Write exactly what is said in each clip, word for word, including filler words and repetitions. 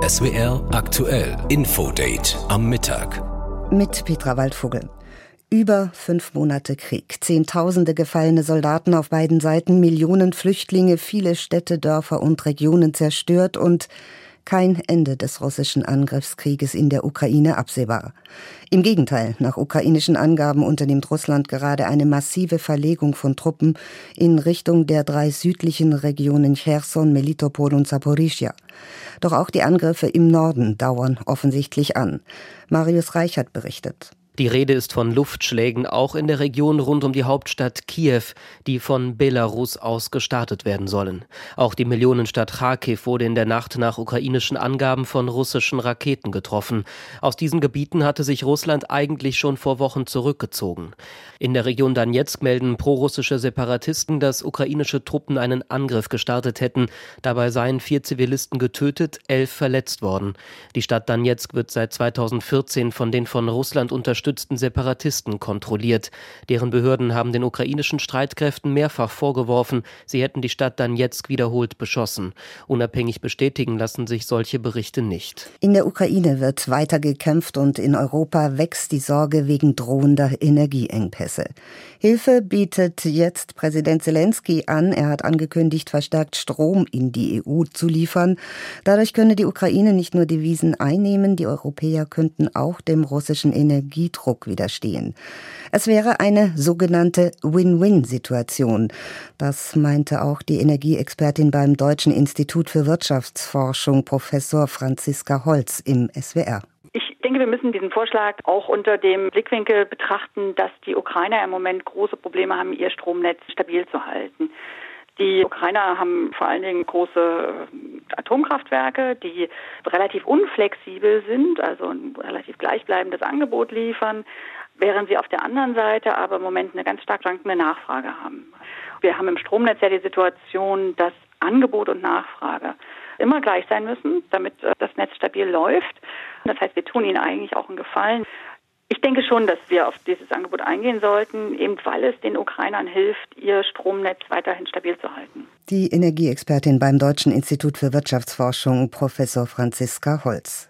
S W R aktuell Infodate am Mittag. Mit Petra Waldvogel. Über fünf Monate Krieg, Zehntausende gefallene Soldaten auf beiden Seiten, Millionen Flüchtlinge, viele Städte, Dörfer und Regionen zerstört und kein Ende des russischen Angriffskrieges in der Ukraine absehbar. Im Gegenteil, nach ukrainischen Angaben unternimmt Russland gerade eine massive Verlegung von Truppen in Richtung der drei südlichen Regionen Cherson, Melitopol und Saporischschja. Doch auch die Angriffe im Norden dauern offensichtlich an. Marius Reichert berichtet. Die Rede ist von Luftschlägen auch in der Region rund um die Hauptstadt Kiew, die von Belarus aus gestartet werden sollen. Auch die Millionenstadt Charkiw wurde in der Nacht nach ukrainischen Angaben von russischen Raketen getroffen. Aus diesen Gebieten hatte sich Russland eigentlich schon vor Wochen zurückgezogen. In der Region Donezk melden prorussische Separatisten, dass ukrainische Truppen einen Angriff gestartet hätten. Dabei seien vier Zivilisten getötet, elf verletzt worden. Die Stadt Donezk wird seit zweitausendvierzehn von den von Russland unterstützten Separatisten kontrolliert. Deren Behörden haben den ukrainischen Streitkräften mehrfach vorgeworfen, sie hätten die Stadt Donezk wiederholt beschossen. Unabhängig bestätigen lassen sich solche Berichte nicht. In der Ukraine wird weiter gekämpft und in Europa wächst die Sorge wegen drohender Energieengpässe. Hilfe bietet jetzt Präsident Zelensky an. Er hat angekündigt, verstärkt Strom in die E U zu liefern. Dadurch könne die Ukraine nicht nur Devisen einnehmen, die Europäer könnten auch dem russischen Energie Druck widerstehen. Es wäre eine sogenannte Win-Win-Situation. Das meinte auch die Energieexpertin beim Deutschen Institut für Wirtschaftsforschung, Professor Franziska Holz im S W R. Ich denke, wir müssen diesen Vorschlag auch unter dem Blickwinkel betrachten, dass die Ukrainer im Moment große Probleme haben, ihr Stromnetz stabil zu halten. Die Ukrainer haben vor allen Dingen große Atomkraftwerke, die relativ unflexibel sind, also ein relativ gleichbleibendes Angebot liefern, während sie auf der anderen Seite aber im Moment eine ganz stark schwankende Nachfrage haben. Wir haben im Stromnetz ja die Situation, dass Angebot und Nachfrage immer gleich sein müssen, damit das Netz stabil läuft. Das heißt, wir tun ihnen eigentlich auch einen Gefallen. Ich denke schon, dass wir auf dieses Angebot eingehen sollten, eben weil es den Ukrainern hilft, ihr Stromnetz weiterhin stabil zu halten. Die Energieexpertin beim Deutschen Institut für Wirtschaftsforschung, Professor Franziska Holz.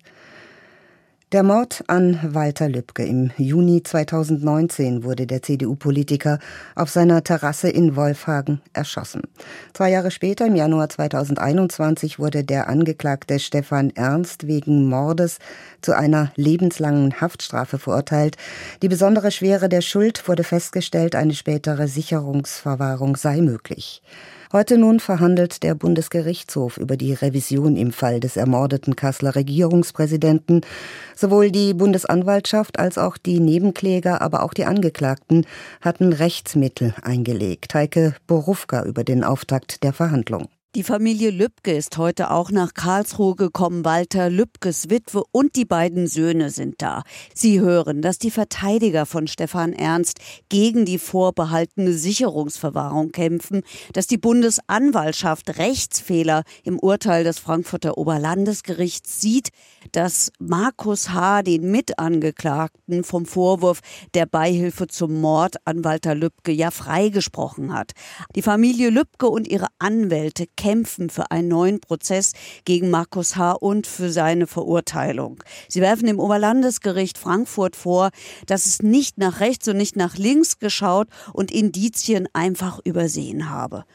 Der Mord an Walter Lübcke. Im Juni zweitausendneunzehn wurde der C D U-Politiker auf seiner Terrasse in Wolfhagen erschossen. Zwei Jahre später, im Januar zweitausendeinundzwanzig, wurde der Angeklagte Stefan Ernst wegen Mordes zu einer lebenslangen Haftstrafe verurteilt. Die besondere Schwere der Schuld wurde festgestellt, eine spätere Sicherungsverwahrung sei möglich. Heute nun verhandelt der Bundesgerichtshof über die Revision im Fall des ermordeten Kasseler Regierungspräsidenten. Sowohl die Bundesanwaltschaft als auch die Nebenkläger, aber auch die Angeklagten hatten Rechtsmittel eingelegt. Heike Borufka über den Auftakt der Verhandlung. Die Familie Lübcke ist heute auch nach Karlsruhe gekommen. Walter Lübckes Witwe und die beiden Söhne sind da. Sie hören, dass die Verteidiger von Stefan Ernst gegen die vorbehaltene Sicherungsverwahrung kämpfen, dass die Bundesanwaltschaft Rechtsfehler im Urteil des Frankfurter Oberlandesgerichts sieht, dass Markus H., den Mitangeklagten, vom Vorwurf der Beihilfe zum Mord an Walter Lübcke ja freigesprochen hat. Die Familie Lübcke und ihre Anwälte kämpfen für einen neuen Prozess gegen Markus H. und für seine Verurteilung. Sie werfen dem Oberlandesgericht Frankfurt vor, dass es nicht nach rechts und nicht nach links geschaut und Indizien einfach übersehen habe.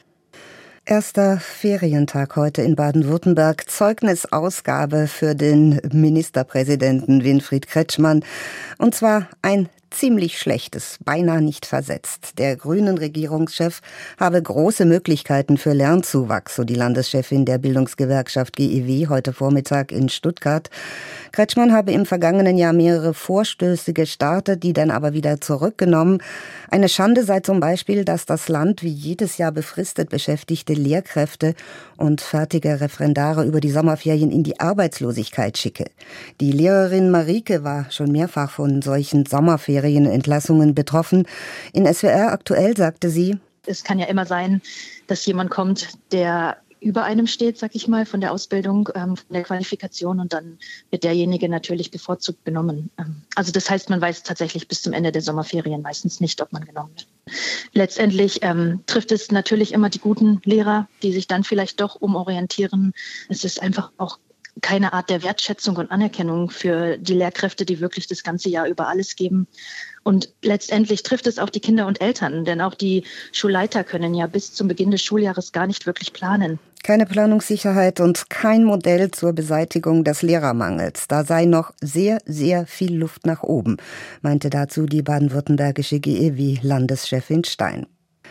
Erster Ferientag heute in Baden-Württemberg. Zeugnisausgabe für den Ministerpräsidenten Winfried Kretschmann. Und zwar ein ziemlich schlechtes, beinahe nicht versetzt. Der grünen Regierungschef habe große Möglichkeiten für Lernzuwachs, so die Landeschefin der Bildungsgewerkschaft G E W heute Vormittag in Stuttgart. Kretschmann habe im vergangenen Jahr mehrere Vorstöße gestartet, die dann aber wieder zurückgenommen. Eine Schande sei zum Beispiel, dass das Land wie jedes Jahr befristet beschäftigte Lehrkräfte und fertige Referendare über die Sommerferien in die Arbeitslosigkeit schicke. Die Lehrerin Marike war schon mehrfach von solchen Sommerferienentlassungen betroffen. In S W R aktuell sagte sie: Es kann ja immer sein, dass jemand kommt, der über einem steht, sag ich mal, von der Ausbildung, ähm, von der Qualifikation, und dann wird derjenige natürlich bevorzugt genommen. Ähm, also das heißt, man weiß tatsächlich bis zum Ende der Sommerferien meistens nicht, ob man genommen wird. Letztendlich ähm, trifft es natürlich immer die guten Lehrer, die sich dann vielleicht doch umorientieren. Es ist einfach auch keine Art der Wertschätzung und Anerkennung für die Lehrkräfte, die wirklich das ganze Jahr über alles geben. Und letztendlich trifft es auch die Kinder und Eltern, denn auch die Schulleiter können ja bis zum Beginn des Schuljahres gar nicht wirklich planen. Keine Planungssicherheit und kein Modell zur Beseitigung des Lehrermangels. Da sei noch sehr, sehr viel Luft nach oben, meinte dazu die baden-württembergische G E W-Landeschefin Stein.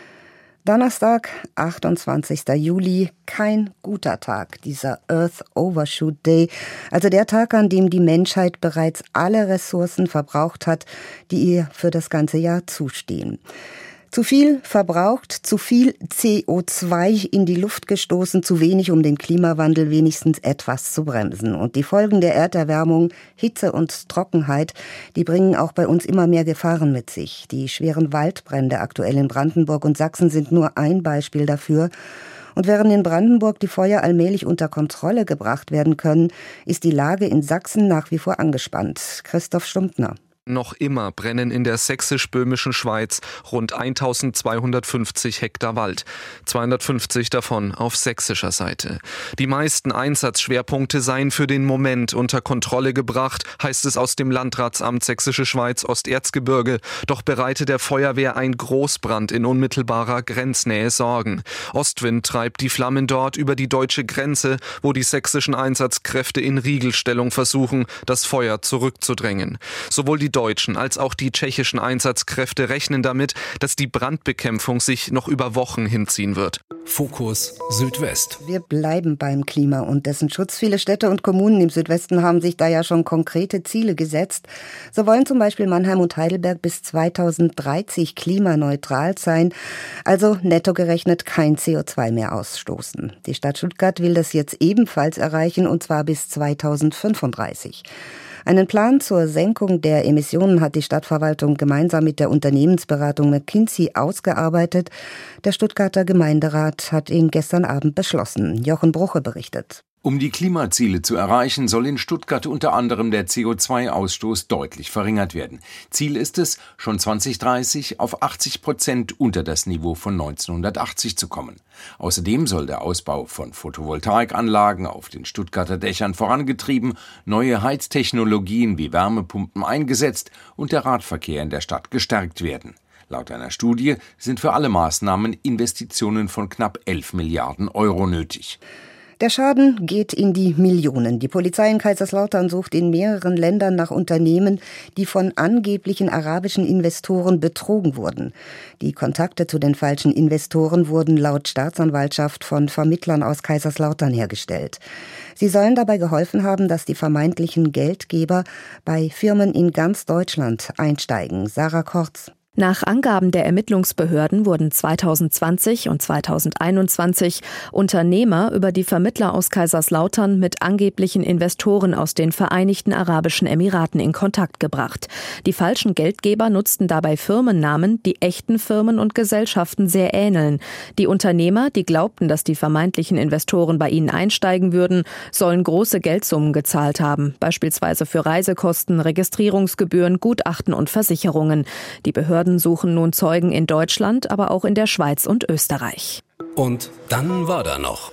Donnerstag, achtundzwanzigster Juli, kein guter Tag, dieser Earth Overshoot Day, also der Tag, an dem die Menschheit bereits alle Ressourcen verbraucht hat, die ihr für das ganze Jahr zustehen. Zu viel verbraucht, zu viel C O zwei in die Luft gestoßen, zu wenig, um den Klimawandel wenigstens etwas zu bremsen. Und die Folgen der Erderwärmung, Hitze und Trockenheit, die bringen auch bei uns immer mehr Gefahren mit sich. Die schweren Waldbrände aktuell in Brandenburg und Sachsen sind nur ein Beispiel dafür. Und während in Brandenburg die Feuer allmählich unter Kontrolle gebracht werden können, ist die Lage in Sachsen nach wie vor angespannt. Christoph Stumptner. Noch immer brennen in der sächsisch-böhmischen Schweiz rund eintausendzweihundertfünfzig Hektar Wald, zweihundertfünfzig davon auf sächsischer Seite. Die meisten Einsatzschwerpunkte seien für den Moment unter Kontrolle gebracht, heißt es aus dem Landratsamt Sächsische Schweiz Osterzgebirge. Doch bereite der Feuerwehr ein Großbrand in unmittelbarer Grenznähe Sorgen. Ostwind treibt die Flammen dort über die deutsche Grenze, wo die sächsischen Einsatzkräfte in Riegelstellung versuchen, das Feuer zurückzudrängen. Sowohl die deutschen als auch die tschechischen Einsatzkräfte rechnen damit, dass die Brandbekämpfung sich noch über Wochen hinziehen wird. Fokus Südwest. Wir bleiben beim Klima und dessen Schutz. Viele Städte und Kommunen im Südwesten haben sich da ja schon konkrete Ziele gesetzt. So wollen zum Beispiel Mannheim und Heidelberg bis zweitausenddreißig klimaneutral sein, also netto gerechnet kein C O zwei mehr ausstoßen. Die Stadt Stuttgart will das jetzt ebenfalls erreichen, und zwar bis zweitausendfünfunddreißig. Einen Plan zur Senkung der Emissionen hat die Stadtverwaltung gemeinsam mit der Unternehmensberatung McKinsey ausgearbeitet. Der Stuttgarter Gemeinderat hat ihn gestern Abend beschlossen. Jochen Bruche berichtet. Um die Klimaziele zu erreichen, soll in Stuttgart unter anderem der C O zwei Ausstoß deutlich verringert werden. Ziel ist es, schon zweitausenddreißig auf achtzig Prozent unter das Niveau von neunzehnhundertachtzig zu kommen. Außerdem soll der Ausbau von Photovoltaikanlagen auf den Stuttgarter Dächern vorangetrieben, neue Heiztechnologien wie Wärmepumpen eingesetzt und der Radverkehr in der Stadt gestärkt werden. Laut einer Studie sind für alle Maßnahmen Investitionen von knapp elf Milliarden Euro nötig. Der Schaden geht in die Millionen. Die Polizei in Kaiserslautern sucht in mehreren Ländern nach Unternehmen, die von angeblichen arabischen Investoren betrogen wurden. Die Kontakte zu den falschen Investoren wurden laut Staatsanwaltschaft von Vermittlern aus Kaiserslautern hergestellt. Sie sollen dabei geholfen haben, dass die vermeintlichen Geldgeber bei Firmen in ganz Deutschland einsteigen. Sarah Kortz. Nach Angaben der Ermittlungsbehörden wurden zweitausendzwanzig und zweitausendeinundzwanzig Unternehmer über die Vermittler aus Kaiserslautern mit angeblichen Investoren aus den Vereinigten Arabischen Emiraten in Kontakt gebracht. Die falschen Geldgeber nutzten dabei Firmennamen, die echten Firmen und Gesellschaften sehr ähneln. Die Unternehmer, die glaubten, dass die vermeintlichen Investoren bei ihnen einsteigen würden, sollen große Geldsummen gezahlt haben, beispielsweise für Reisekosten, Registrierungsgebühren, Gutachten und Versicherungen. Die Behörden suchen nun Zeugen in Deutschland, aber auch in der Schweiz und Österreich. Und dann war da noch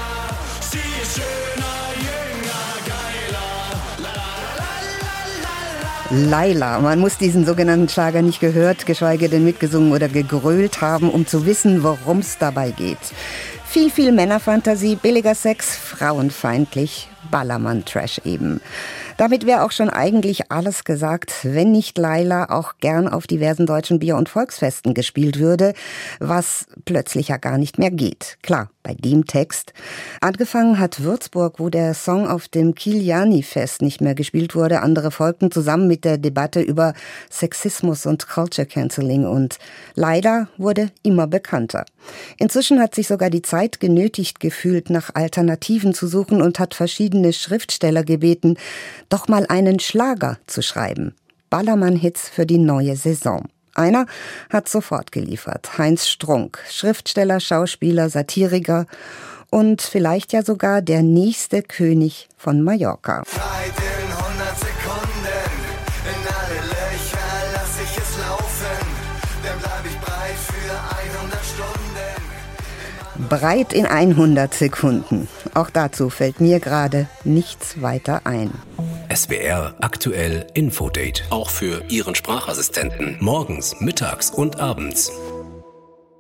Laila. Man muss diesen sogenannten Schlager nicht gehört, geschweige denn mitgesungen oder gegrölt haben, um zu wissen, worum es dabei geht. Viel, viel Männerfantasie, billiger Sex, frauenfeindlich, Ballermann-Trash eben. Damit wäre auch schon eigentlich alles gesagt, wenn nicht Laila auch gern auf diversen deutschen Bier- und Volksfesten gespielt würde, was plötzlich ja gar nicht mehr geht. Klar, bei dem Text. Angefangen hat Würzburg, wo der Song auf dem Kiliani-Fest nicht mehr gespielt wurde. Andere folgten zusammen mit der Debatte über Sexismus und Culture Cancelling und leider wurde immer bekannter. Inzwischen hat sich sogar die Zeit genötigt gefühlt, nach Alternativen zu suchen und hat verschiedene Schriftsteller gebeten, doch mal einen Schlager zu schreiben. Ballermann-Hits für die neue Saison. Einer hat sofort geliefert. Heinz Strunk, Schriftsteller, Schauspieler, Satiriker und vielleicht ja sogar der nächste König von Mallorca. Zeit in hundert Sekunden, in alle Löcher lass ich es laufen, dann bleib ich breit für hundert Stunden. Breit in hundert Sekunden. Auch dazu fällt mir gerade nichts weiter ein. S W R aktuell Infodate. Auch für Ihren Sprachassistenten. Morgens, mittags und abends.